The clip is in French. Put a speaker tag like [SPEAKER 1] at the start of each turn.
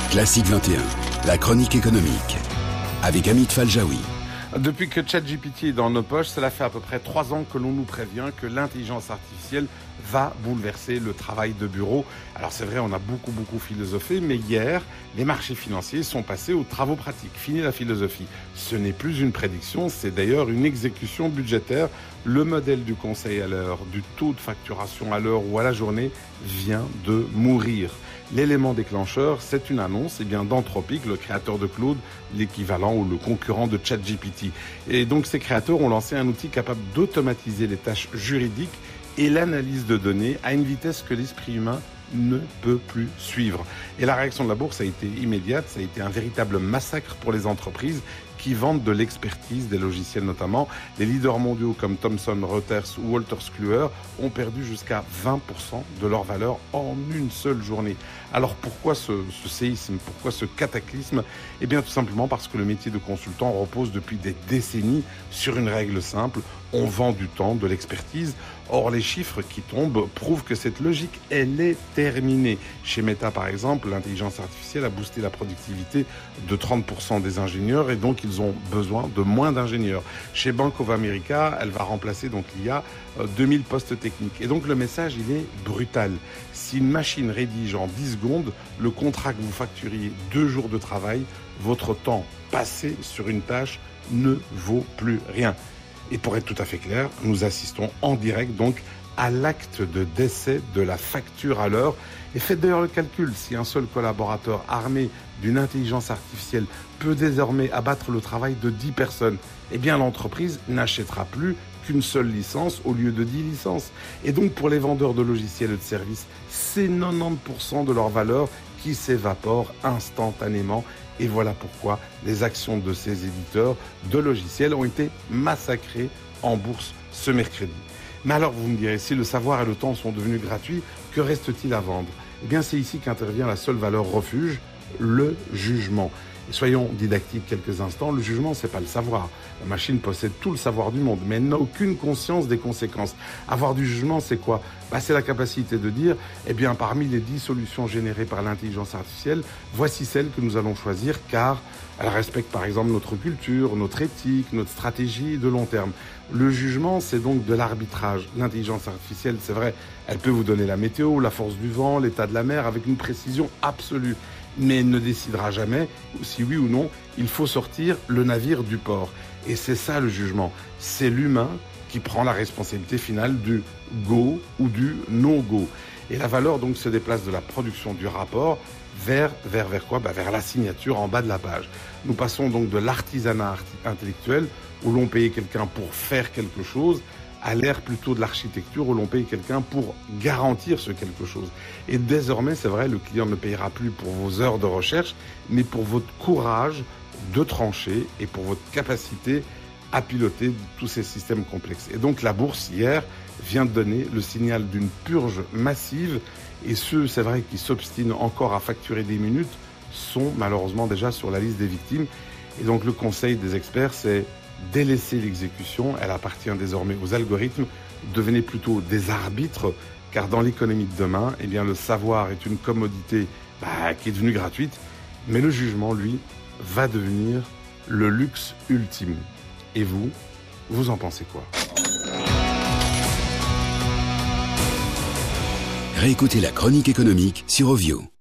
[SPEAKER 1] Classique 21, la chronique économique, avec Amit Faljaoui.
[SPEAKER 2] Depuis que ChatGPT est dans nos poches, cela fait à peu près 3 ans que l'on nous prévient que l'intelligence artificielle va bouleverser le travail de bureau. Alors c'est vrai, on a beaucoup philosophé, mais hier, les marchés financiers sont passés aux travaux pratiques. Fini la philosophie. Ce n'est plus une prédiction, c'est d'ailleurs une exécution budgétaire. Le modèle du conseil à l'heure, du taux de facturation à l'heure ou à la journée vient de mourir. L'élément déclencheur, c'est une annonce d'Anthropic, le créateur de Claude, l'équivalent ou le concurrent de ChatGPT. Et donc ces créateurs ont lancé un outil capable d'automatiser les tâches juridiques et l'analyse de données à une vitesse que l'esprit humain ne peut plus suivre. Et la réaction de la bourse a été immédiate, ça a été un véritable massacre pour les entreprises qui vendent de l'expertise, des logiciels notamment. Les leaders mondiaux comme Thomson Reuters ou Wolters Kluwer ont perdu jusqu'à 20% de leur valeur en une seule journée. Alors pourquoi ce séisme, pourquoi ce cataclysme ? Eh bien tout simplement parce que le métier de consultant repose depuis des décennies sur une règle simple, on vend du temps, de l'expertise. Or les chiffres qui tombent prouvent que cette logique, elle est terminée. Chez Meta par exemple, l'intelligence artificielle a boosté la productivité de 30% des ingénieurs et donc ils ont besoin de moins d'ingénieurs. Chez Bank of America, elle va remplacer donc l'IA 2000 postes techniques. Et donc le message, il est brutal. Si une machine rédige en 10 secondes, le contrat que vous facturiez 2 jours de travail, votre temps passé sur une tâche ne vaut plus rien. Et pour être tout à fait clair, nous assistons en direct donc à l'acte de décès de la facture à l'heure. Et faites d'ailleurs le calcul, si un seul collaborateur armé d'une intelligence artificielle peut désormais abattre le travail de 10 personnes, eh bien l'entreprise n'achètera plus qu'une seule licence au lieu de 10 licences. Et donc pour les vendeurs de logiciels et de services, c'est 90% de leur valeur qui s'évapore instantanément. Et voilà pourquoi les actions de ces éditeurs de logiciels ont été massacrées en bourse ce mercredi. Mais alors vous me direz, si le savoir et le temps sont devenus gratuits, que reste-t-il à vendre ? Eh bien c'est ici qu'intervient la seule valeur refuge, le jugement. Et soyons didactiques quelques instants, le jugement c'est pas le savoir. La machine possède tout le savoir du monde, mais elle n'a aucune conscience des conséquences. Avoir du jugement c'est quoi ? C'est la capacité de dire, parmi les 10 solutions générées par l'intelligence artificielle, voici celle que nous allons choisir car elle respecte par exemple notre culture, notre éthique, notre stratégie de long terme. Le jugement, c'est donc de l'arbitrage. L'intelligence artificielle, c'est vrai, elle peut vous donner la météo, la force du vent, l'état de la mer avec une précision absolue. Mais elle ne décidera jamais si oui ou non il faut sortir le navire du port. Et c'est ça le jugement. C'est l'humain qui prend la responsabilité finale du go ou du no-go. Et la valeur donc se déplace de la production du rapport vers quoi ? Vers la signature en bas de la page. Nous passons donc de l'artisanat intellectuel où l'on payait quelqu'un pour faire quelque chose à l'ère plutôt de l'architecture où l'on paye quelqu'un pour garantir ce quelque chose. Et désormais, c'est vrai, le client ne payera plus pour vos heures de recherche, mais pour votre courage de trancher et pour votre capacité à piloter tous ces systèmes complexes. Et donc la bourse, hier, vient de donner le signal d'une purge massive et ceux, c'est vrai, qui s'obstinent encore à facturer des minutes sont malheureusement déjà sur la liste des victimes. Et donc le conseil des experts, c'est délaisser l'exécution, elle appartient désormais aux algorithmes, devenez plutôt des arbitres, car dans l'économie de demain, le savoir est une commodité qui est devenue gratuite, mais le jugement, lui, va devenir le luxe ultime. Et vous en pensez quoi ?
[SPEAKER 1] Réécoutez la chronique économique sur Ovio.